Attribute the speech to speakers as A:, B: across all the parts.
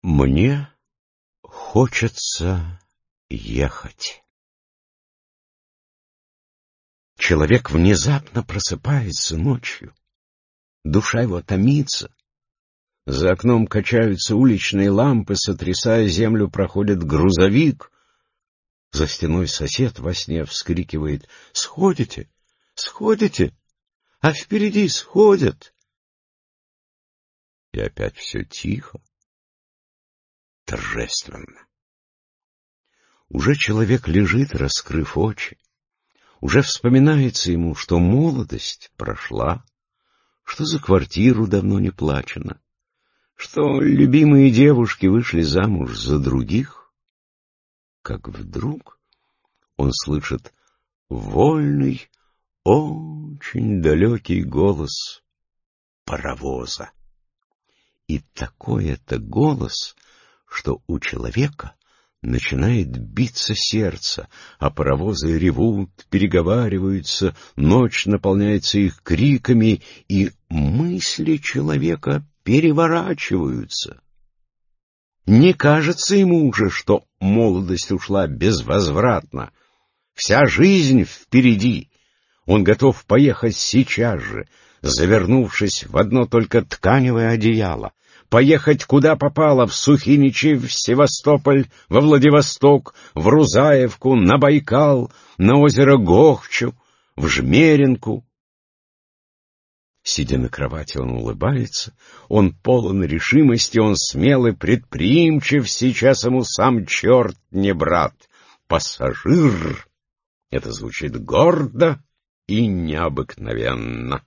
A: Мне хочется ехать. Человек внезапно просыпается ночью. Душа его томится. За окном качаются уличные лампы, сотрясая землю, проходит грузовик. За стеной сосед во сне вскрикивает: «Сходите! Сходите! А впереди сходят!» И опять все тихо, торжественно. Уже человек лежит, раскрыв очи. Уже вспоминается ему, что молодость прошла, что за квартиру давно не плачено, что любимые девушки вышли замуж за других. Как вдруг он слышит вольный, очень далекий голос паровоза. И такой это голос, что у человека начинает биться сердце, а паровозы ревут, переговариваются, ночь наполняется их криками, и мысли человека переворачиваются. Не кажется ему уже, что молодость ушла безвозвратно. Вся жизнь впереди. Он готов поехать сейчас же, завернувшись в одно только тканевое одеяло, поехать куда попало: в Сухиничи, в Севастополь, во Владивосток, в Рузаевку, на Байкал, на озеро Гохчу, в Жмеринку. Сидя на кровати, он улыбается, он полон решимости, он смел и предприимчив, сейчас ему сам черт не брат. Пассажир — это звучит гордо и необыкновенно.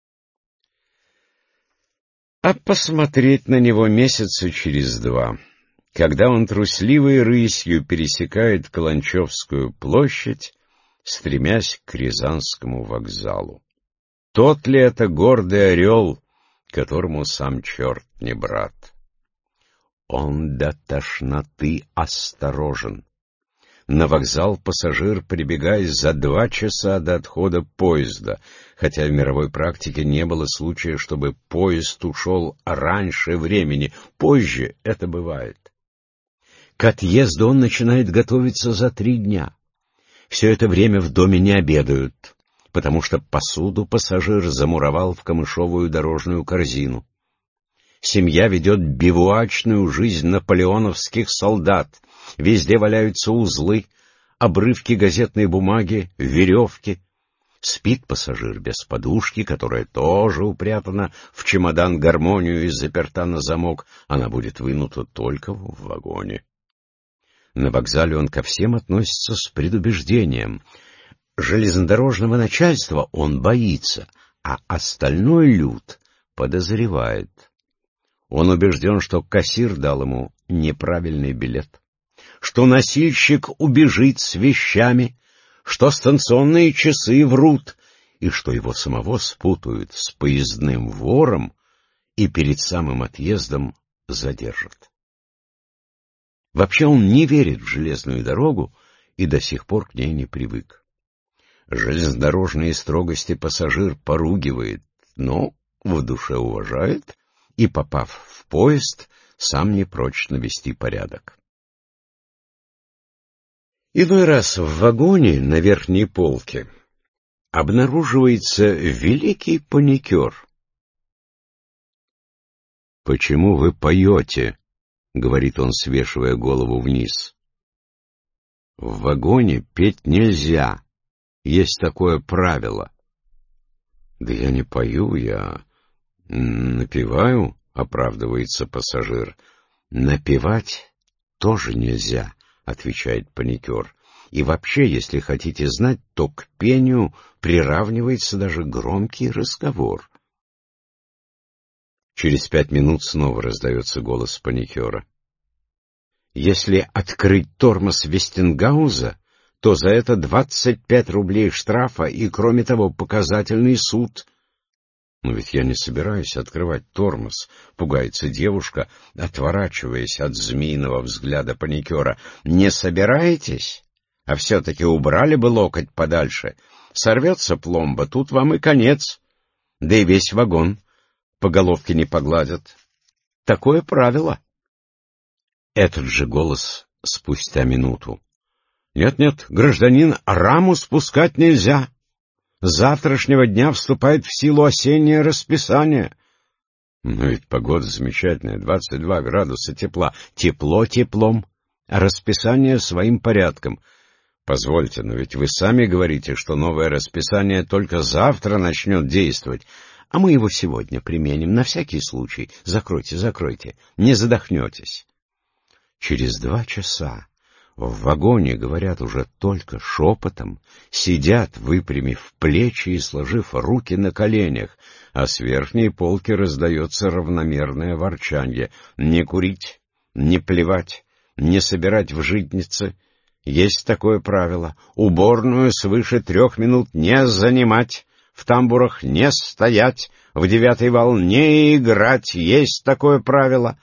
A: А посмотреть на него месяца через два, когда он трусливой рысью пересекает Каланчевскую площадь, стремясь к Рязанскому вокзалу. Тот ли это гордый орел, которому сам черт не брат? Он до тошноты осторожен. На вокзал пассажир прибегает за 2 часа до отхода поезда, хотя в мировой практике не было случая, чтобы поезд ушел раньше времени. Позже это бывает. К отъезду он начинает готовиться за 3 дня. Все это время в доме не обедают, потому что посуду пассажир замуровал в камышовую дорожную корзину. Семья ведет бивуачную жизнь наполеоновских солдат. Везде валяются узлы, обрывки газетной бумаги, веревки. Спит пассажир без подушки, которая тоже упрятана в чемодан-гармонию и заперта на замок. Она будет вынута только в вагоне. На вокзале он ко всем относится с предубеждением. Железнодорожного начальства он боится, а остальной люд подозревает. Он убежден, что кассир дал ему неправильный билет, что носильщик убежит с вещами, что станционные часы врут, и что его самого спутают с поездным вором и перед самым отъездом задержат. Вообще он не верит в железную дорогу и до сих пор к ней не привык. Железнодорожные строгости пассажир поругивает, но в душе уважает, и, попав в поезд, сам не прочь навести порядок. Иной раз в вагоне на верхней полке обнаруживается великий паникер. «Почему вы поете?» — говорит он, свешивая голову вниз. «В вагоне петь нельзя. Есть такое правило». «Да я не пою, я напеваю», — оправдывается пассажир. «Напевать тоже нельзя», — отвечает паникер. «И вообще, если хотите знать, то к пению приравнивается даже громкий разговор». Через 5 минут снова раздается голос паникера. «Если открыть тормоз Вестингауза, то за это 25 рублей штрафа и, кроме того, показательный суд». «Но ведь я не собираюсь открывать тормоз», — пугается девушка, отворачиваясь от змеиного взгляда паникера. «Не собираетесь? А все-таки убрали бы локоть подальше. Сорвется пломба, тут вам и конец. Да и весь вагон по головке не погладят. Такое правило». Этот же голос спустя минуту. Нет, гражданин, раму спускать нельзя. С завтрашнего дня вступает в силу осеннее расписание. Но ведь погода замечательная, 22 градуса тепла. Тепло теплом, а расписание своим порядком. Позвольте, но ведь вы сами говорите, что новое расписание только завтра начнет действовать, а мы его сегодня применим, на всякий случай. Закройте, не задохнетесь. Через 2 часа в вагоне, говорят уже только шепотом, сидят, выпрямив плечи и сложив руки на коленях, а с верхней полки раздается равномерное ворчанье. Не курить, не плевать, не собирать в житнице. Есть такое правило. Уборную свыше 3 минут не занимать, в тамбурах не стоять, в 9-й вал не играть. Есть такое правило.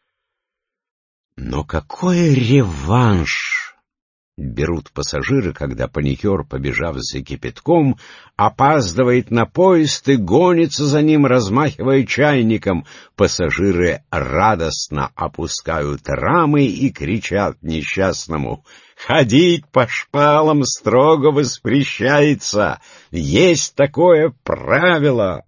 A: Но какой реванш берут пассажиры, когда паникер, побежав за кипятком, опаздывает на поезд и гонится за ним, размахивая чайником. Пассажиры радостно опускают рамы и кричат несчастному: «Ходить по шпалам строго воспрещается! Есть такое правило!»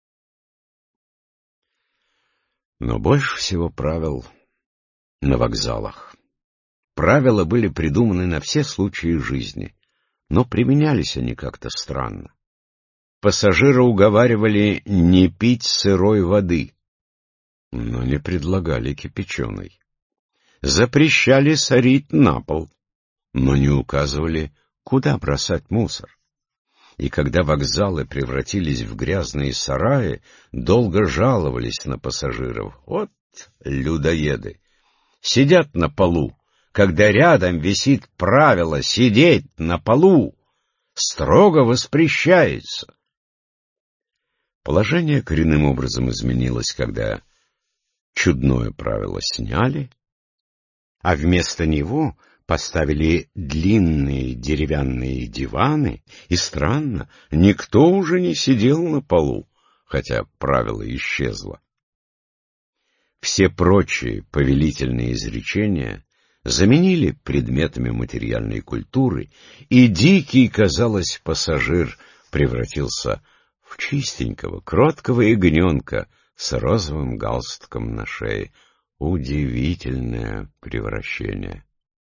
A: Но больше всего правил на вокзалах. Правила были придуманы на все случаи жизни, но применялись они как-то странно. Пассажира уговаривали не пить сырой воды, но не предлагали кипяченой. Запрещали сорить на пол, но не указывали, куда бросать мусор. И когда вокзалы превратились в грязные сараи, долго жаловались на пассажиров. Вот людоеды! Сидят на полу, когда рядом висит правило сидеть на полу, строго воспрещается. Положение коренным образом изменилось, когда чудное правило сняли, а вместо него поставили длинные деревянные диваны, и, странно, никто уже не сидел на полу, хотя правило исчезло. Все прочие повелительные изречения заменили предметами материальной культуры, и дикий, казалось, пассажир превратился в чистенького, кроткого ягненка с розовым галстуком на шее. Удивительное превращение.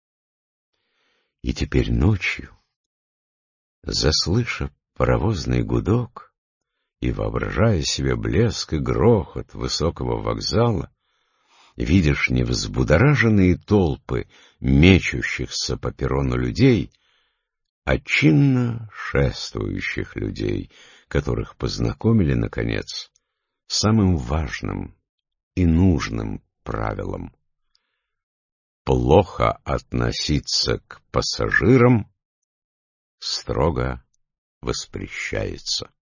A: И теперь ночью, заслышав паровозный гудок и воображая себе блеск и грохот высокого вокзала, видишь невзбудораженные толпы мечущихся по перрону людей, а чинно шествующих людей, которых познакомили, наконец, с самым важным и нужным правилом: плохо относиться к пассажирам строго воспрещается.